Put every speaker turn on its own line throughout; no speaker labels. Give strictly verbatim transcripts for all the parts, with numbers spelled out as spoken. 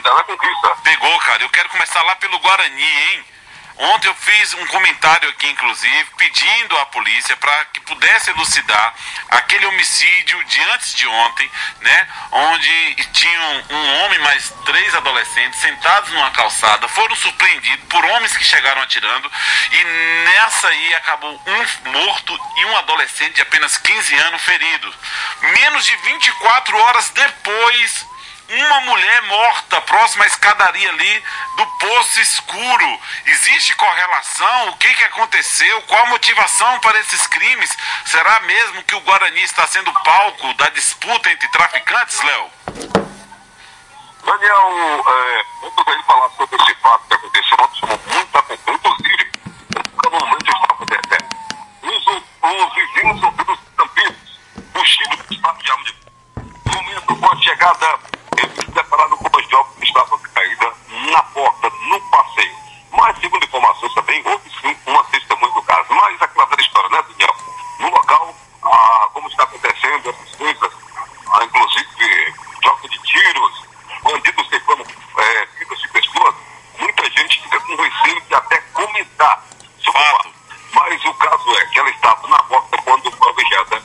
Vitória da Conquista.
Pegou, cara. Eu quero começar lá pelo Guarani, hein? Ontem eu fiz um comentário aqui, inclusive, pedindo à polícia para que pudesse elucidar aquele homicídio de antes de ontem, né? Onde tinham um homem mais três adolescentes sentados numa calçada, foram surpreendidos por homens que chegaram atirando e nessa aí acabou um morto e um adolescente de apenas quinze anos ferido. Menos de vinte e quatro horas depois, uma mulher morta próxima à escadaria ali do Poço Escuro. Existe correlação? O que que aconteceu? Qual a motivação para esses crimes? Será mesmo que o Guarani está sendo palco da disputa entre traficantes, Léo?
Daniel, é, muito bem falar sobre esse fato que aconteceu ontem, chamou muita atenção, inclusive, no momento está acontecendo. Os, os vizinhos ouvidos Campinos, fugidos do estado de arma de fogo. No momento, com a chegada, eles se depararam com uma jovem que estava caída na porta, no passeio. Mas, segundo informações também, houve sim uma testemunha do caso. Mas aquela velha história, né, Daniel? No local, ah, como está acontecendo, essas coisas, ah, inclusive troca de tiros, bandidos queimando é, vidas de pessoas, muita gente fica com receio de até comentar sobre o fato. Mas o caso é que ela estava na porta quando foi alvejada.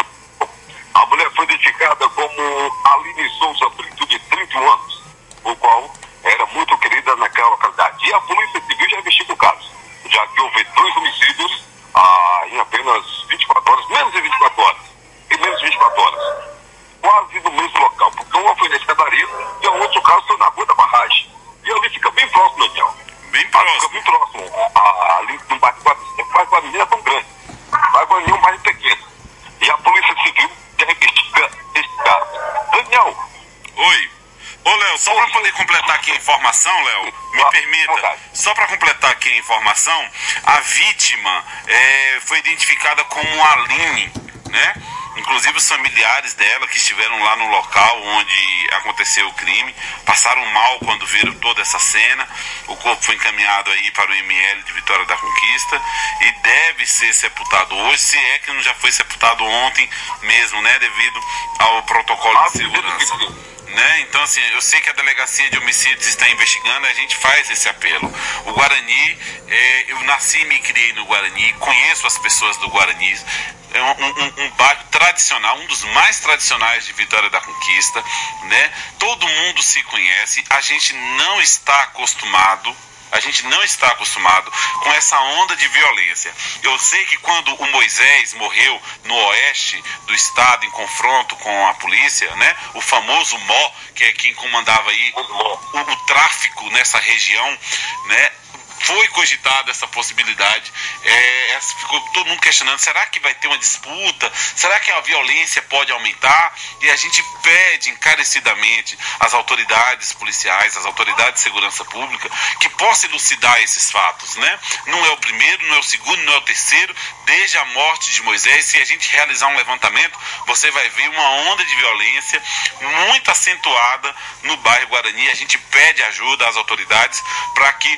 A mulher foi identificada como Aline Souza Brito, de trinta e um anos, o qual era muito querida naquela localidade. E a Polícia Civil já investiga o caso, já que houve dois homicídios ah, em apenas vinte e quatro horas, menos de vinte e quatro horas, em menos de vinte e quatro horas, quase no mesmo local, porque uma foi na escadaria e o outro caso foi na rua da barragem. E ali fica bem próximo, Daniel.
Bem próximo.
Fica bem próximo, a, ali no bairro Guarani. O bairro Guarani é tão grande, o bairro Guarani é um bairro pequeno. E a Polícia Civil já investiga esse caso. Daniel.
Oi. Ô, Léo, só para poder completar aqui a informação, Léo, me permita, só para completar aqui a informação, a vítima é, foi identificada como Aline, né? Inclusive os familiares dela que estiveram lá no local onde aconteceu o crime passaram mal quando viram toda essa cena. O corpo foi encaminhado aí para o M L de Vitória da Conquista e deve ser sepultado hoje, se é que não já foi sepultado ontem mesmo, né, devido ao protocolo de segurança. Né? Então, assim, eu sei que a Delegacia de Homicídios está investigando, a gente faz esse apelo. O Guarani, é, eu nasci e me criei no Guarani, conheço as pessoas do Guarani, é um, um, um bairro tradicional, um dos mais tradicionais de Vitória da Conquista, né? Todo mundo se conhece, a gente não está acostumado A gente não está acostumado com essa onda de violência. Eu sei que quando o Moisés morreu no oeste do estado em confronto com a polícia, né, o famoso Mó, que é quem comandava aí o, o tráfico nessa região, né, foi cogitada essa possibilidade, é, ficou todo mundo questionando, será que vai ter uma disputa? Será que a violência pode aumentar? E a gente pede encarecidamente às autoridades policiais, às autoridades de segurança pública, que possam elucidar esses fatos, né? Não é o primeiro, não é o segundo, não é o terceiro, desde a morte de Moisés. Se a gente realizar um levantamento, você vai ver uma onda de violência muito acentuada no bairro Guarani. A gente pede ajuda às autoridades para que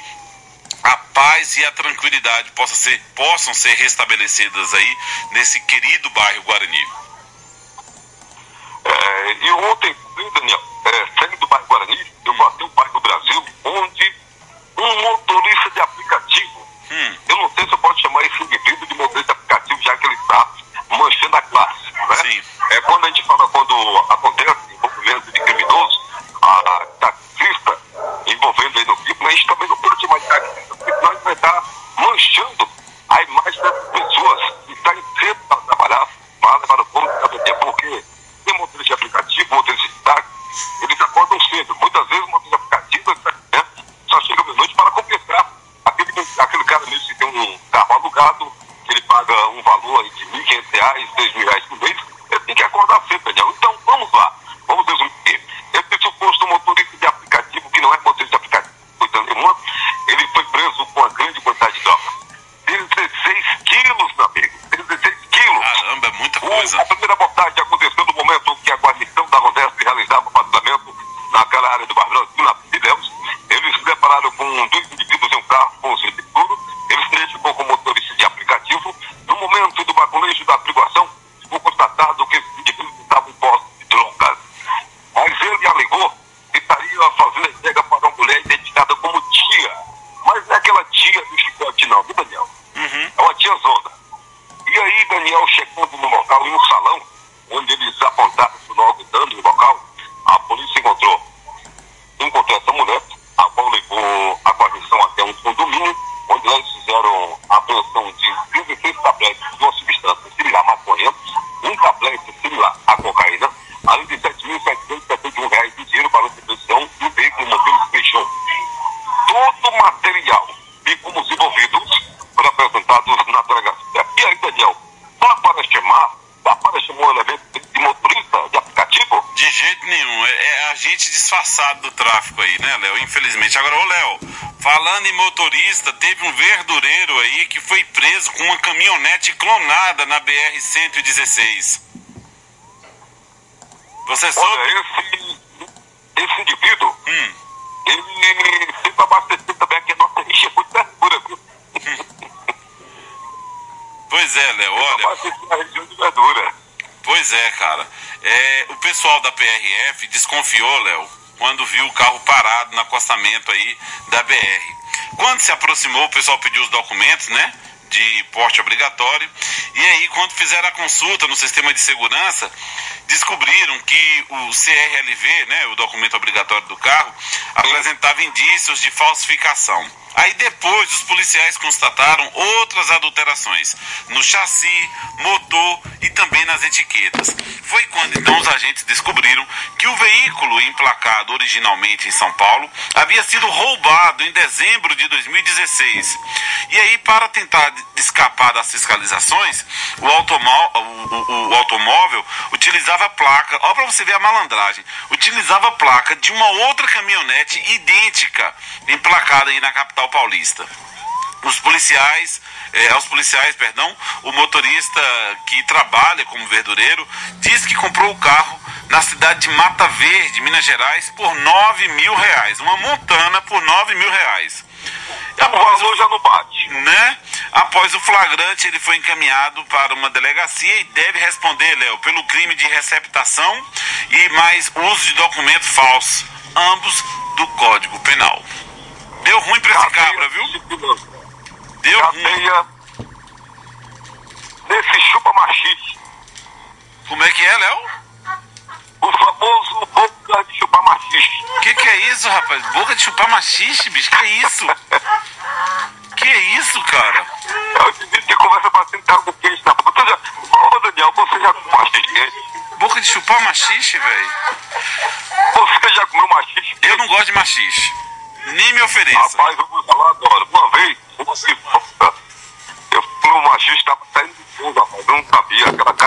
a paz e a tranquilidade possam ser, possam ser restabelecidas aí nesse querido bairro Guarani.
É, e ontem, Daniel, é, saindo do bairro Guarani, eu passei um bairro do Brasil onde um motorista de aplicativo, hum. eu não sei se eu posso chamar esse indivíduo de motorista de aplicativo, já que ele está manchando a classe, né? Sim. É, quando a gente fala, quando acontece envolvimento de criminoso, a taxista envolvendo aí no crime, a gente também não pode chamar de taxista, porque nós vai estar manchando a imagem das pessoas que está cedo para trabalhar, para levar o ponto para vender, porque tem motorista de aplicativo, motorista de táxi, eles acordam cedo. Muitas vezes o motorista de aplicativo né, só chega meia-noite para compensar aquele, aquele cara mesmo que tem um carro alugado, que ele paga um valor aí de mil e quinhentos reais, três mil reais por mês, ele tem que acordar cedo, Daniel. Então vamos lá, vamos resumir. Esse suposto motorista de aplicativo, que não é motorista de aplicativo, nenhuma, ele foi preso com uma grande quantidade de droga. dezesseis quilos, meu amigo. dezesseis quilos.
Caramba, é muita coisa.
O, a primeira abordagem aconteceu no momento que a guarnição da Rodesp realizava o patrulhamento naquela área do Barbrão, na Ilhéus. Eles se depararam com dois indivíduos em um carro com cinto escuro. Ele se identificou como motorista de aplicativo. No momento do baculejo da averiguação, foi constatado que esses indivíduos estavam em posse de drogas. Mas ele alegou que estaria fazendo a entrega apreensão de dezesseis tabletes de uma substância similar à maconha, um tablete similar à cocaína, além de sete mil setecentos e setenta e um reais de dinheiro para a recepção e o veículo modelo Peugeot. Todo o material e como os envolvidos foram apresentados na delegacia. E aí, Daniel, dá para chamar, dá para chamar um elemento de motorista de aplicativo?
De jeito nenhum, é, é agente disfarçado do tráfico aí, né, Léo? Infelizmente. Agora, ô Léo, falando em motorista, teve um verdureiro aí que foi preso com uma caminhonete clonada na B R cento e dezesseis. Você soube?
Olha, esse, esse indivíduo,
Hum.
ele sempre abasteceu também aqui a nossa rixa muito verdura, viu?
Pois é, Léo, olha.
Abasteceu a região de verdura.
Pois é, cara. É, o pessoal da P R F desconfiou, Léo, quando viu o carro parado no acostamento aí da B R. Quando se aproximou, o pessoal pediu os documentos, né, de porte obrigatório. E aí, quando fizeram a consulta no sistema de segurança, descobriram que o C R L V, né, o documento obrigatório do carro, apresentava indícios de falsificação. Aí depois os policiais constataram outras adulterações no chassi, motor e também nas etiquetas. Foi quando então os agentes descobriram que o veículo emplacado originalmente em São Paulo havia sido roubado em dezembro de dois mil e dezesseis. E aí, para tentar escapar das fiscalizações, o, automó o, o, o automóvel utilizava a placa, ó, para você ver a malandragem, utilizava a placa de uma outra caminhonete idêntica, emplacada aí na capital paulista. Os policiais, eh, aos policiais, perdão, o motorista que trabalha como verdureiro diz que comprou o carro na cidade de Mata Verde, Minas Gerais, por nove mil reais. Uma montana por nove mil reais.
Após o já não bate.
Né? Após o flagrante, ele foi encaminhado para uma delegacia e deve responder, Léo, pelo crime de receptação e mais uso de documento falso, ambos do Código Penal. Deu ruim pra esse cabra, viu? Deu
Cadeia
ruim.
Nesse chupa machixe.
Como é que é, Léo?
O famoso boca de chupar machixe.
Que que é isso, rapaz? Boca de chupar machixe, bicho? Que isso? Que isso, cara?
É o indivíduo que começa a sentar com o queijo na boca. Ô, oh, Daniel, você já comeu machixe?
Boca de chupar machixe, velho?
Você já comeu machixe?
Eu não gosto de machixe. Nem me ofereça.
Rapaz, eu vou falar agora. Uma vez, eu fui no machixe, tava saindo de fundo, rapaz. Eu não sabia. Aquela